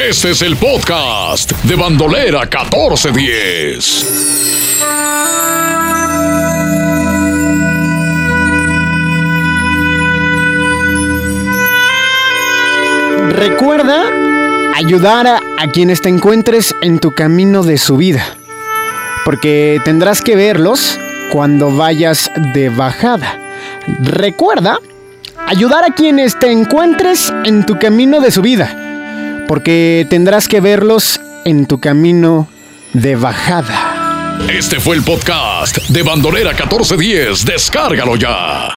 Este es el podcast de Bandolera 1410. Recuerda ayudar a quienes te encuentres en tu camino de subida, porque tendrás que verlos cuando vayas de bajada. Recuerda ayudar a quienes te encuentres en tu camino de subida, porque tendrás que verlos en tu camino de bajada. Este fue el podcast de Bandolera 1410. Descárgalo ya.